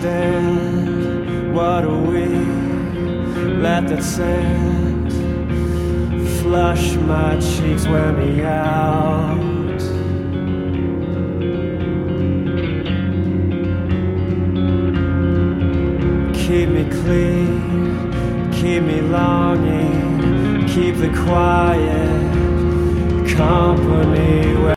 understand. What are we? Let that sand flush my cheeks, wear me out. Keep me clean, keep me longing, keep the quiet company.